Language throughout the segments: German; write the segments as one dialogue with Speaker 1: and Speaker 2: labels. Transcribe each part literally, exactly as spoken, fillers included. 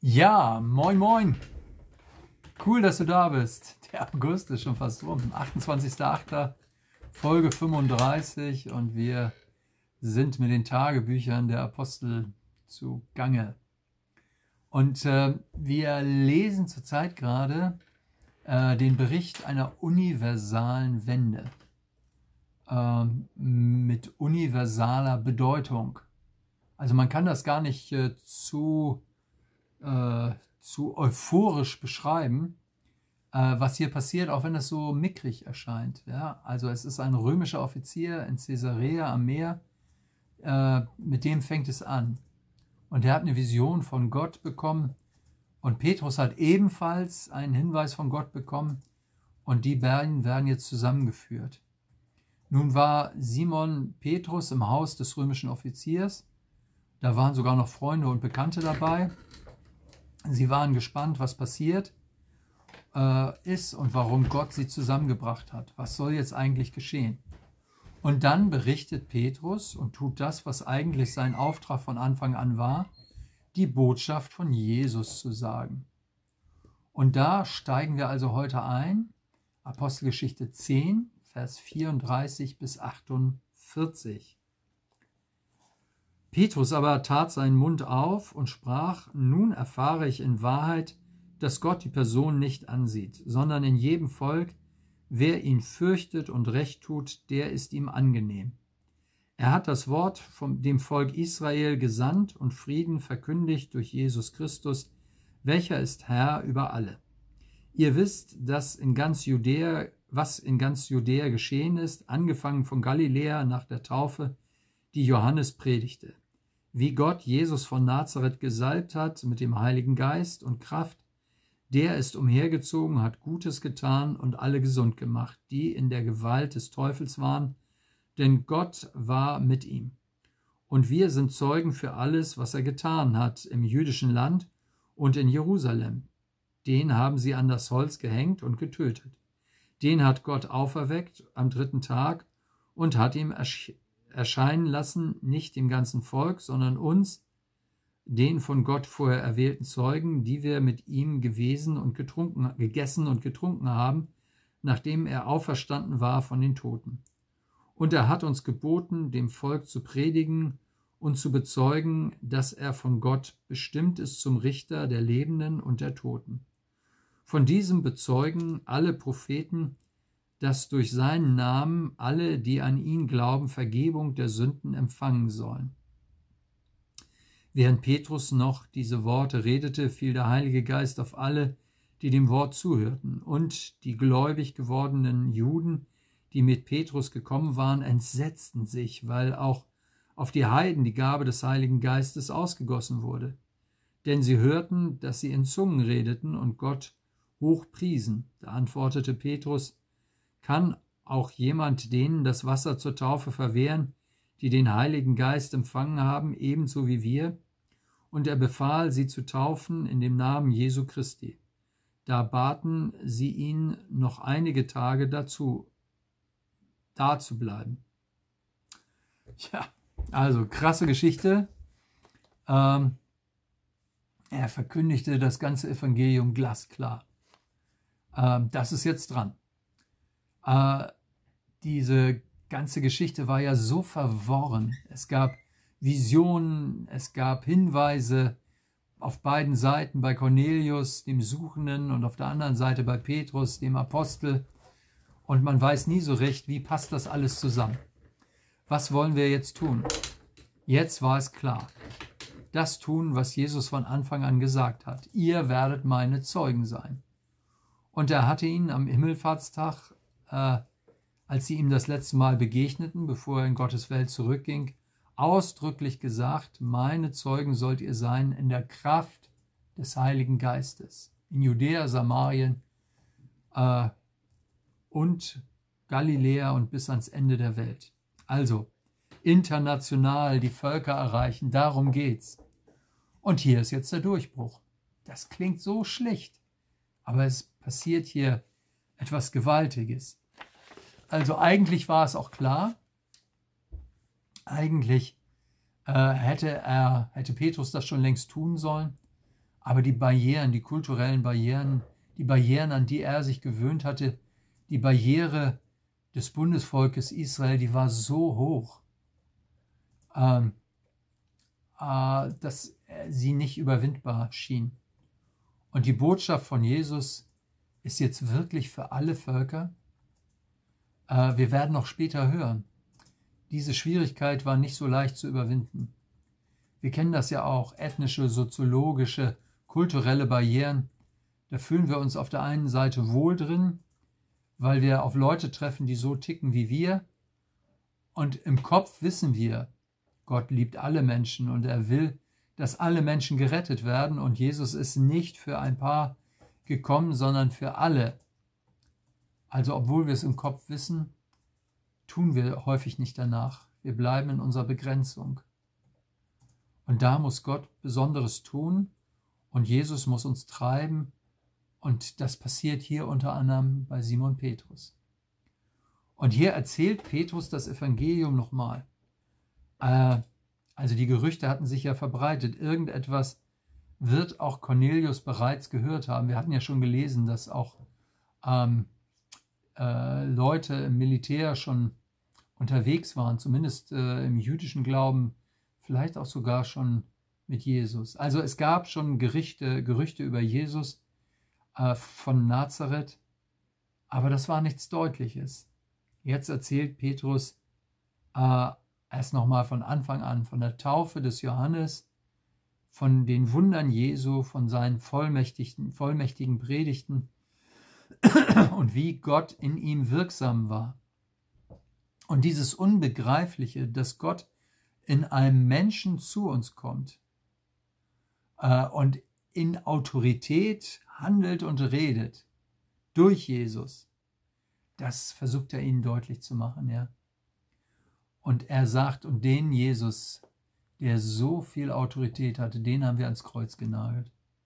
Speaker 1: Ja, moin moin. Cool, dass du da bist. Der August ist schon fast rum. achtundzwanzigster achter Folge fünfunddreißig und wir sind mit den Tagebüchern der Apostel zugange. Und äh, wir lesen zurzeit gerade äh, den Bericht einer universalen Wende äh, mit universaler Bedeutung. Also man kann das gar nicht äh, zu Äh, zu euphorisch beschreiben, äh, was hier passiert, auch wenn das so mickrig erscheint. Ja? Also es ist ein römischer Offizier in Caesarea am Meer, äh, mit dem fängt es an. Und er hat eine Vision von Gott bekommen und Petrus hat ebenfalls einen Hinweis von Gott bekommen und die beiden werden jetzt zusammengeführt. Nun war Simon Petrus im Haus des römischen Offiziers, da waren sogar noch Freunde und Bekannte dabei. Sie waren gespannt, was passiert äh, ist und warum Gott sie zusammengebracht hat. Was soll jetzt eigentlich geschehen? Und dann berichtet Petrus und tut das, was eigentlich sein Auftrag von Anfang an war, die Botschaft von Jesus zu sagen. Und da steigen wir also heute ein, Apostelgeschichte zehn, Vers vierunddreißig bis achtundvierzig. Petrus aber tat seinen Mund auf und sprach: Nun erfahre ich in Wahrheit, dass Gott die Person nicht ansieht, sondern in jedem Volk, wer ihn fürchtet und Recht tut, der ist ihm angenehm. Er hat das Wort von dem Volk Israel gesandt und Frieden verkündigt durch Jesus Christus, welcher ist Herr über alle. Ihr wisst, dass in ganz Judäa, was in ganz Judäa geschehen ist, angefangen von Galiläa nach der Taufe, die Johannes predigte, wie Gott Jesus von Nazareth gesalbt hat mit dem Heiligen Geist und Kraft. Der ist umhergezogen, hat Gutes getan und alle gesund gemacht, die in der Gewalt des Teufels waren, denn Gott war mit ihm. Und wir sind Zeugen für alles, was er getan hat im jüdischen Land und in Jerusalem. Den haben sie an das Holz gehängt und getötet. Den hat Gott auferweckt am dritten Tag und hat ihm ersch erscheinen lassen, nicht dem ganzen Volk, sondern uns, den von Gott vorher erwählten Zeugen, die wir mit ihm gewesen und getrunken, gegessen und getrunken haben, nachdem er auferstanden war von den Toten. Und er hat uns geboten, dem Volk zu predigen und zu bezeugen, dass er von Gott bestimmt ist zum Richter der Lebenden und der Toten. Von diesem bezeugen alle Propheten, dass durch seinen Namen alle, die an ihn glauben, Vergebung der Sünden empfangen sollen. Während Petrus noch diese Worte redete, fiel der Heilige Geist auf alle, die dem Wort zuhörten. Und die gläubig gewordenen Juden, die mit Petrus gekommen waren, entsetzten sich, weil auch auf die Heiden die Gabe des Heiligen Geistes ausgegossen wurde. Denn sie hörten, dass sie in Zungen redeten und Gott hoch priesen. Da antwortete Petrus: Kann auch jemand denen das Wasser zur Taufe verwehren, die den Heiligen Geist empfangen haben, ebenso wie wir? Und er befahl, sie zu taufen in dem Namen Jesu Christi. Da baten sie ihn noch einige Tage dazu, da zu bleiben. Ja, also krasse Geschichte. Ähm, er verkündigte das ganze Evangelium glasklar. Ähm, das ist jetzt dran. Äh, diese ganze Geschichte war ja so verworren. Es gab Visionen, es gab Hinweise auf beiden Seiten, bei Cornelius, dem Suchenden, und auf der anderen Seite bei Petrus, dem Apostel. Und man weiß nie so recht, wie passt das alles zusammen. Was wollen wir jetzt tun? Jetzt war es klar. Das tun, was Jesus von Anfang an gesagt hat. Ihr werdet meine Zeugen sein. Und er hatte ihnen am Himmelfahrtstag, äh, als sie ihm das letzte Mal begegneten, bevor er in Gottes Welt zurückging, ausdrücklich gesagt: Meine Zeugen sollt ihr sein in der Kraft des Heiligen Geistes. In Judäa, Samarien äh, und Galiläa und bis ans Ende der Welt. Also international die Völker erreichen, darum geht's. Und hier ist jetzt der Durchbruch. Das klingt so schlicht, aber es passiert hier etwas Gewaltiges. Also eigentlich war es auch klar, eigentlich äh, hätte, er, hätte Petrus das schon längst tun sollen, Aber die Barrieren, die kulturellen Barrieren, die Barrieren, an die er sich gewöhnt hatte, die Barriere des Bundesvolkes Israel, die war so hoch, ähm, äh, dass sie nicht überwindbar schien. Und die Botschaft von Jesus ist jetzt wirklich für alle Völker. Äh, wir werden noch später hören. Diese Schwierigkeit war nicht so leicht zu überwinden. Wir kennen das ja auch, ethnische, soziologische, kulturelle Barrieren. Da fühlen wir uns auf der einen Seite wohl drin, weil wir auf Leute treffen, die so ticken wie wir. Und im Kopf wissen wir, Gott liebt alle Menschen und er will, dass alle Menschen gerettet werden. Und Jesus ist nicht für ein paar gekommen, sondern für alle. Also obwohl wir es im Kopf wissen, tun wir häufig nicht danach. Wir bleiben in unserer Begrenzung. Und da muss Gott Besonderes tun und Jesus muss uns treiben. Und das passiert hier unter anderem bei Simon Petrus. Und hier erzählt Petrus das Evangelium nochmal. Äh, also die Gerüchte hatten sich ja verbreitet. Irgendetwas wird auch Cornelius bereits gehört haben. Wir hatten ja schon gelesen, dass auch ähm, äh, Leute im Militär schon unterwegs waren, zumindest äh, im jüdischen Glauben, vielleicht auch sogar schon mit Jesus. Also es gab schon Gerichte, Gerüchte über Jesus äh, von Nazareth, aber das war nichts Deutliches. Jetzt erzählt Petrus äh, erst nochmal von Anfang an, von der Taufe des Johannes, von den Wundern Jesu, von seinen vollmächtigen, vollmächtigen Predigten und wie Gott in ihm wirksam war. Und dieses Unbegreifliche, dass Gott in einem Menschen zu uns kommt äh, und in Autorität handelt und redet durch Jesus, das versucht er ihnen deutlich zu machen, ja. Und er sagt, und den Jesus, der so viel Autorität hatte, den haben wir ans Kreuz genagelt.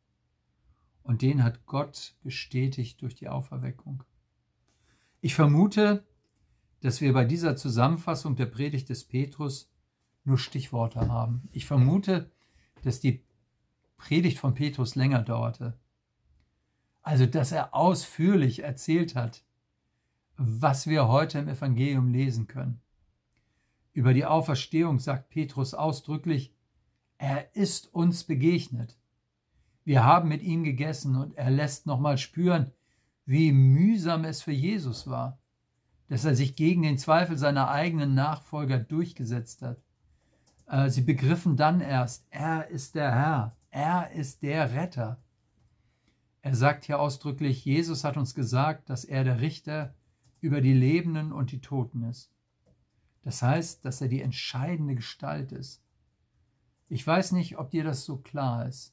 Speaker 1: Und den hat Gott bestätigt durch die Auferweckung. Ich vermute, dass wir bei dieser Zusammenfassung der Predigt des Petrus nur Stichworte haben. Ich vermute, dass die Predigt von Petrus länger dauerte. Also, dass er ausführlich erzählt hat, was wir heute im Evangelium lesen können. Über die Auferstehung sagt Petrus ausdrücklich, er ist uns begegnet. Wir haben mit ihm gegessen und er lässt nochmal spüren, wie mühsam es für Jesus war, dass er sich gegen den Zweifel seiner eigenen Nachfolger durchgesetzt hat. Sie begriffen dann erst, er ist der Herr, er ist der Retter. Er sagt hier ausdrücklich, Jesus hat uns gesagt, dass er der Richter über die Lebenden und die Toten ist. Das heißt, dass er die entscheidende Gestalt ist. Ich weiß nicht, ob dir das so klar ist.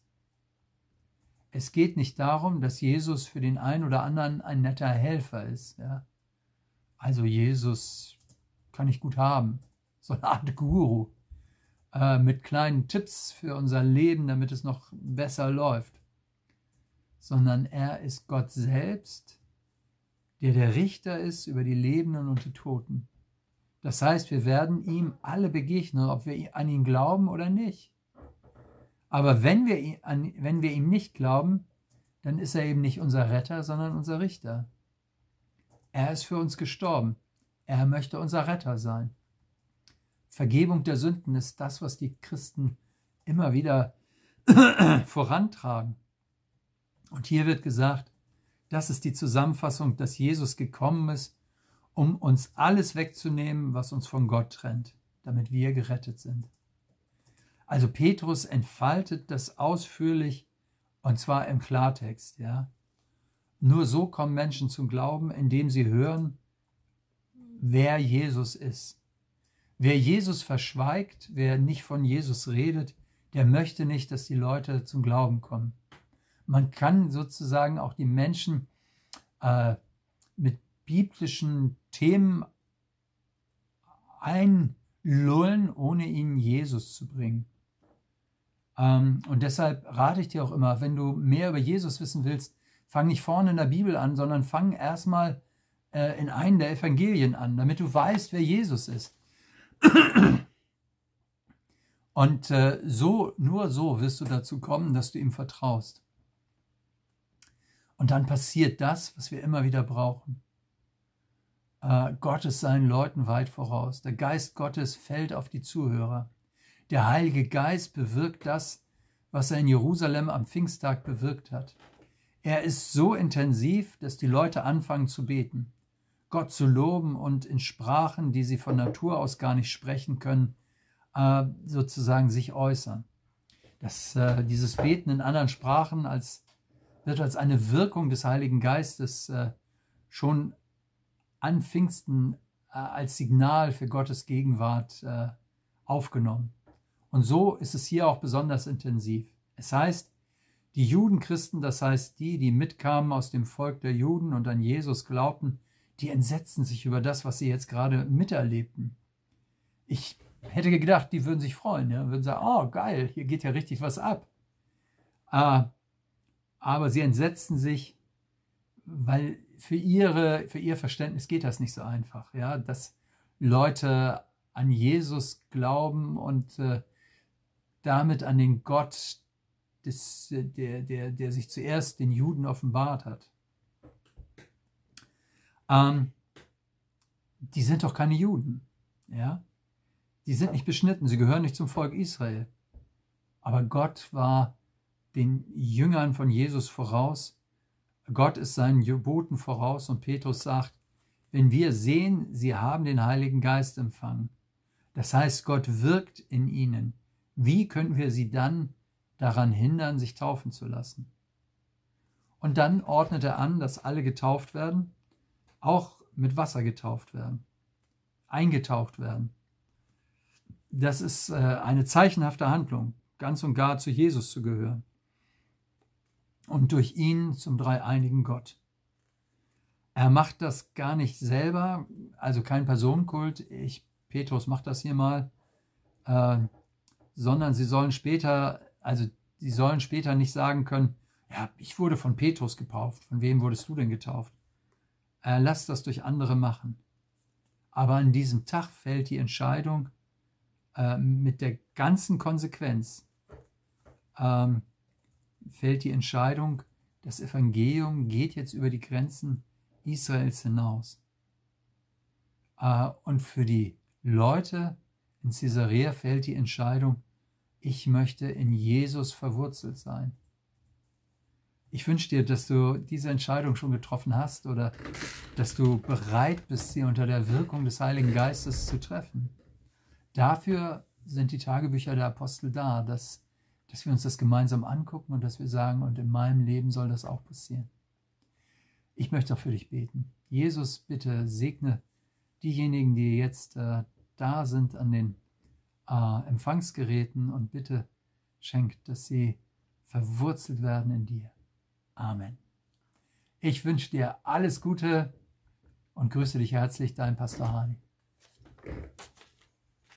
Speaker 1: Es geht nicht darum, dass Jesus für den einen oder anderen ein netter Helfer ist. Ja? Also Jesus kann ich gut haben, so eine Art Guru, äh, mit kleinen Tipps für unser Leben, damit es noch besser läuft. Sondern er ist Gott selbst, der der Richter ist über die Lebenden und die Toten. Das heißt, wir werden ihm alle begegnen, ob wir an ihn glauben oder nicht. Aber wenn wir, ihn, an, wenn wir ihm nicht glauben, dann ist er eben nicht unser Retter, sondern unser Richter. Er ist für uns gestorben. Er möchte unser Retter sein. Vergebung der Sünden ist das, was die Christen immer wieder vorantragen. Und hier wird gesagt, das ist die Zusammenfassung, dass Jesus gekommen ist, um uns alles wegzunehmen, was uns von Gott trennt, damit wir gerettet sind. Also Petrus entfaltet das ausführlich und zwar im Klartext. Ja. Nur so kommen Menschen zum Glauben, indem sie hören, wer Jesus ist. Wer Jesus verschweigt, wer nicht von Jesus redet, der möchte nicht, dass die Leute zum Glauben kommen. Man kann sozusagen auch die Menschen äh, mit biblischen Themen einlullen, ohne ihnen Jesus zu bringen. Ähm, und deshalb rate ich dir auch immer, wenn du mehr über Jesus wissen willst, fang nicht vorne in der Bibel an, sondern fang erstmal äh, in einem der Evangelien an, damit du weißt, wer Jesus ist. Und äh, so, nur so wirst du dazu kommen, dass du ihm vertraust. Und dann passiert das, was wir immer wieder brauchen. Äh, Gott ist seinen Leuten weit voraus. Der Geist Gottes fällt auf die Zuhörer. Der Heilige Geist bewirkt das, was er in Jerusalem am Pfingsttag bewirkt hat. Er ist so intensiv, dass die Leute anfangen zu beten, Gott zu loben und in Sprachen, die sie von Natur aus gar nicht sprechen können, äh, sozusagen sich äußern. Das, äh, dieses Beten in anderen Sprachen als, wird als eine Wirkung des Heiligen Geistes äh, schon an Pfingsten äh, als Signal für Gottes Gegenwart äh, aufgenommen. Und so ist es hier auch besonders intensiv. Es heißt, die Judenchristen, das heißt die, die mitkamen aus dem Volk der Juden und an Jesus glaubten, die entsetzten sich über das, was sie jetzt gerade miterlebten. Ich hätte gedacht, die würden sich freuen, ja? Würden sagen, oh geil, hier geht ja richtig was ab. Äh, aber sie entsetzten sich, weil für, ihre, für ihr Verständnis geht das nicht so einfach, ja? Dass Leute an Jesus glauben und äh, damit an den Gott, des, der, der, der sich zuerst den Juden offenbart hat. Ähm, die sind doch keine Juden, ja? Die sind nicht beschnitten, sie gehören nicht zum Volk Israel. Aber Gott war den Jüngern von Jesus voraus. Gott ist seinen Geboten voraus und Petrus sagt, wenn wir sehen, sie haben den Heiligen Geist empfangen, das heißt, Gott wirkt in ihnen, wie können wir sie dann daran hindern, sich taufen zu lassen? Und dann ordnet er an, dass alle getauft werden, auch mit Wasser getauft werden, eingetaucht werden. Das ist äh, eine zeichenhafte Handlung, ganz und gar zu Jesus zu gehören und durch ihn zum dreieinigen Gott. Er macht das gar nicht selber, also kein Personenkult, ich, Petrus macht das hier mal, äh, sondern sie sollen später, also sie sollen später nicht sagen können, ja, ich wurde von Petrus getauft, von wem wurdest du denn getauft? Er lässt das durch andere machen. Aber an diesem Tag fällt die Entscheidung äh, mit der ganzen Konsequenz, ähm, fällt die Entscheidung, das Evangelium geht jetzt über die Grenzen Israels hinaus. Äh, und für die Leute in Caesarea fällt die Entscheidung, ich möchte in Jesus verwurzelt sein. Ich wünsche dir, dass du diese Entscheidung schon getroffen hast oder dass du bereit bist, sie unter der Wirkung des Heiligen Geistes zu treffen. Dafür sind die Tagebücher der Apostel da, dass, dass wir uns das gemeinsam angucken und dass wir sagen, und in meinem Leben soll das auch passieren. Ich möchte auch für dich beten. Jesus, bitte segne diejenigen, die jetzt äh, da sind an den äh, Empfangsgeräten und bitte schenk, dass sie verwurzelt werden in dir. Amen. Ich wünsche dir alles Gute und grüße dich herzlich, dein Pastor Hani.